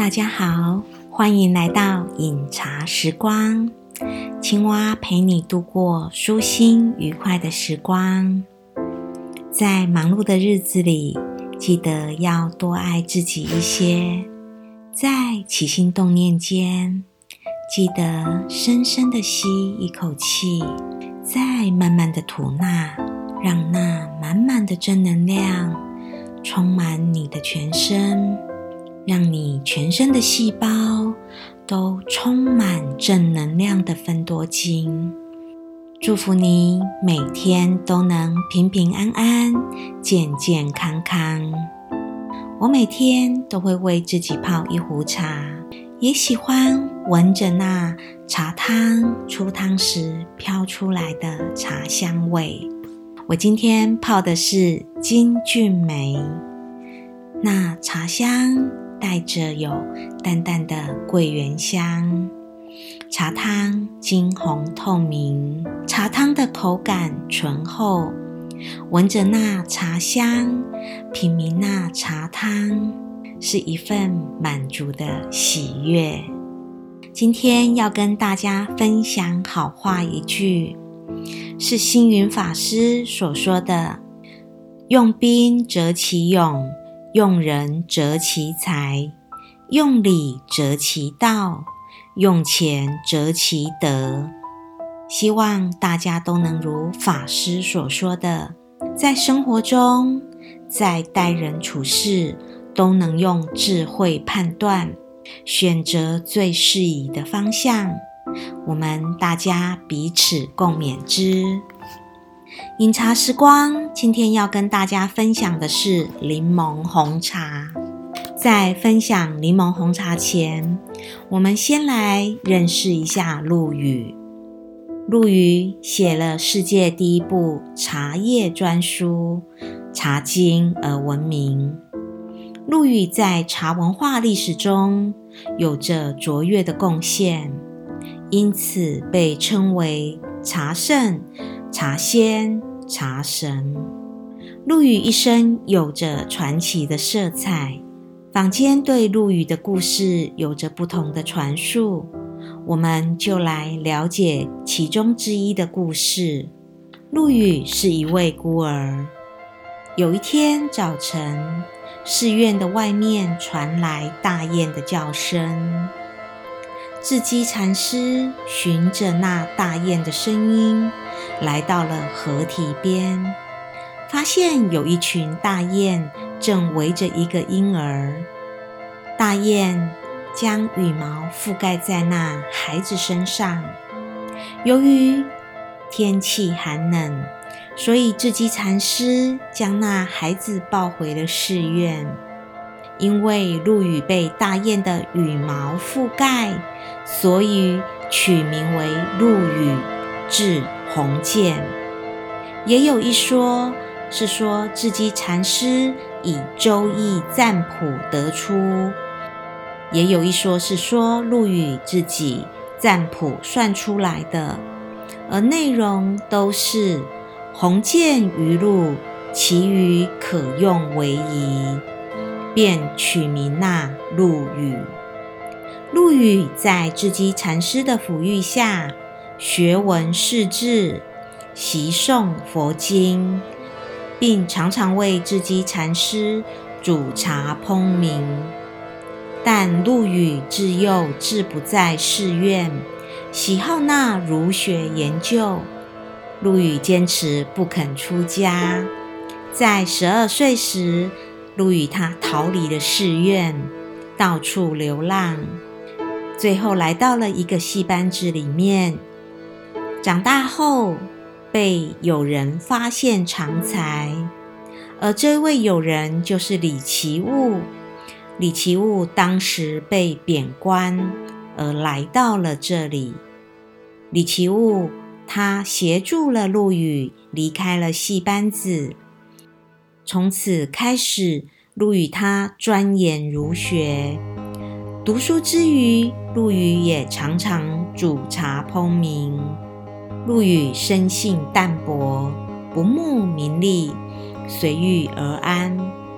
大家好，欢迎来到饮茶时光，青蛙陪你度过舒心愉快的时光。在忙碌的日子里，记得要多爱自己一些，在起心动念间，记得深深的吸一口气，再慢慢的吐纳，让那满满的正能量充满你的全身，让你全身的细胞都充满正能量的芬多精。祝福你每天都能平平安安、健健康康。我每天都会为自己泡一壶茶，也喜欢闻着那茶汤出汤时飘出来的茶香味。我今天泡的是金骏眉，那茶香带着有淡淡的桂圆香，茶汤金红透明，茶汤的口感醇厚，闻着那茶香，品茗那茶汤，是一份满足的喜悦。今天要跟大家分享好话一句，是星云法师所说的：用兵择其勇，用人择其才，用理择其道，用钱择其德。希望大家都能如法师所说的，在生活中，在待人处事，都能用智慧判断，选择最适宜的方向。我们大家彼此共勉之。饮茶时光，今天要跟大家分享的是柠檬红茶。在分享柠檬红茶前，我们先来认识一下陆羽。陆羽写了世界第一部茶叶专书《茶经》而闻名。陆羽在茶文化历史中有着卓越的贡献，因此被称为茶圣、茶仙、茶神。陆羽一生有着传奇的色彩，坊间对陆羽的故事有着不同的传述，我们就来了解其中之一的故事。陆羽是一位孤儿，有一天早晨，寺院的外面传来大雁的叫声。智积禅师循着那大雁的声音，来到了河堤边，发现有一群大雁正围着一个婴儿。大雁将羽毛覆盖在那孩子身上。由于天气寒冷，所以智积禅师将那孩子抱回了寺院。因为陆羽被大雁的羽毛覆盖，所以取名为陆羽，字鸿渐。也有一说是说智积禅师以周易占卜得出，也有一说是说陆羽自己占卜算出来的，而内容都是鸿渐于陆，其余可用为宜，便取名那陆羽。陆羽在智积禅师的抚育下，学文识字，习诵佛经，并常常为智积禅师煮茶烹茗。但陆羽自幼志不在寺院，喜好那儒学研究。陆羽坚持不肯出家。在12岁时，陆羽他逃离了寺院，到处流浪，最后来到了一个戏班子里面。长大后被友人发现长才，而这位友人就是李奇悟。李奇悟当时被贬官，而来到了这里。李奇悟他协助了陆羽离开了戏班子，从此开始，陆羽他钻研儒学。读书之余，陆羽也常常煮茶烹茗。陆羽生性淡泊，不慕名利，随遇而安。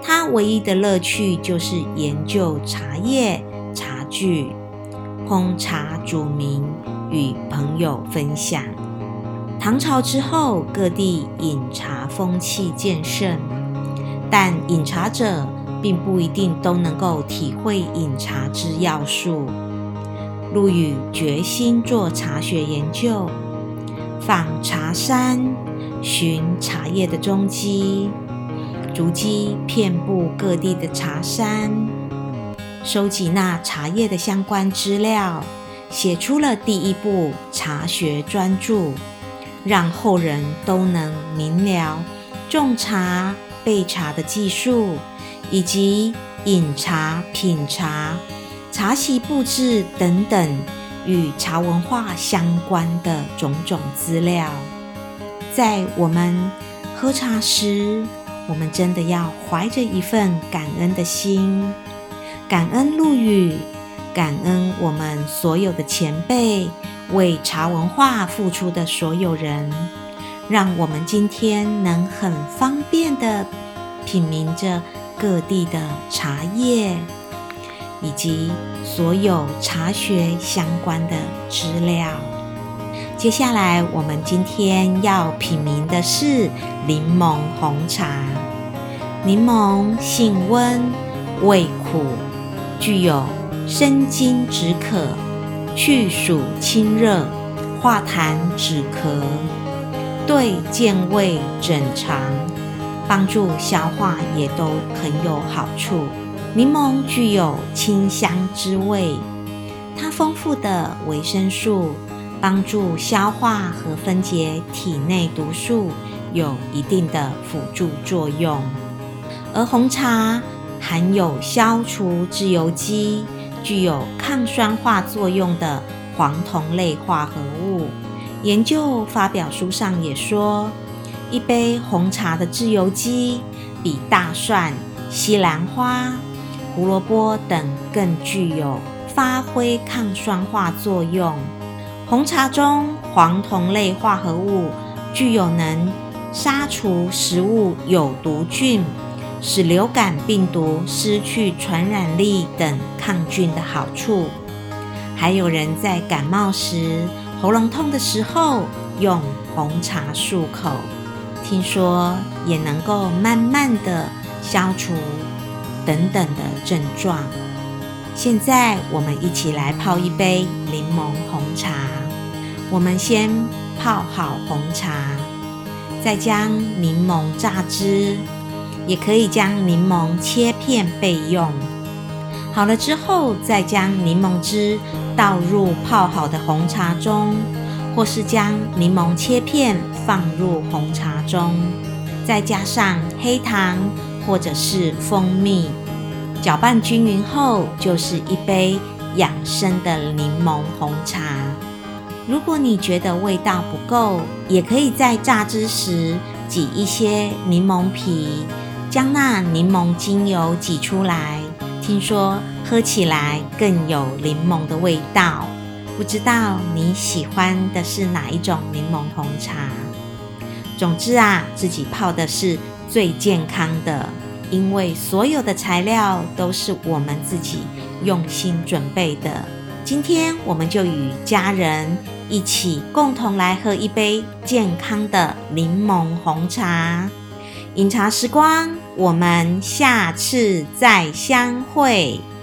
他唯一的乐趣就是研究茶叶、茶具，烹茶煮茗，与朋友分享。唐朝之后，各地饮茶风气渐盛，但饮茶者并不一定都能够体会饮茶之要术。陆羽决心做茶学研究，访茶山，寻茶叶的踪迹，足迹遍布各地的茶山，收集那茶叶的相关资料，写出了第一部茶学专著，让后人都能明了种茶、备茶的技术，以及饮茶、品茶、茶席布置等等与茶文化相关的种种资料。在我们喝茶时，我们真的要怀着一份感恩的心，感恩陆羽，感恩我们所有的前辈为茶文化付出的所有人，让我们今天能很方便地品茗着各地的茶叶，以及所有茶学相关的资料。接下来我们今天要品茗的是柠檬红茶。柠檬性温，味苦，具有生津止渴、去暑清热、化痰止咳，对健胃整肠、帮助消化也都很有好处。柠檬具有清香之味，它丰富的维生素帮助消化和分解体内毒素，有一定的辅助作用。而红茶含有消除自由基、具有抗酸化作用的黄酮类化合物。研究发表书上也说，一杯红茶的自由基比大蒜、西兰花、胡萝卜等更具有发挥抗酸化作用。红茶中黄酮类化合物具有能杀除食物有毒菌，使流感病毒失去传染力等抗菌的好处。还有人在感冒时、喉咙痛的时候用红茶漱口，听说也能够慢慢的消除等等的症状。现在我们一起来泡一杯柠檬红茶。我们先泡好红茶，再将柠檬榨汁，也可以将柠檬切片备用。好了之后，再将柠檬汁倒入泡好的红茶中，或是将柠檬切片放入红茶中，再加上黑糖或者是蜂蜜，搅拌均匀后，就是一杯养生的柠檬红茶。如果你觉得味道不够，也可以在榨汁时挤一些柠檬皮，将那柠檬精油挤出来，听说喝起来更有柠檬的味道。不知道你喜欢的是哪一种柠檬红茶？总之自己泡的是最健康的，因为所有的材料都是我们自己用心准备的。今天我们就与家人一起共同来喝一杯健康的柠檬红茶。饮茶时光，我们下次再相会。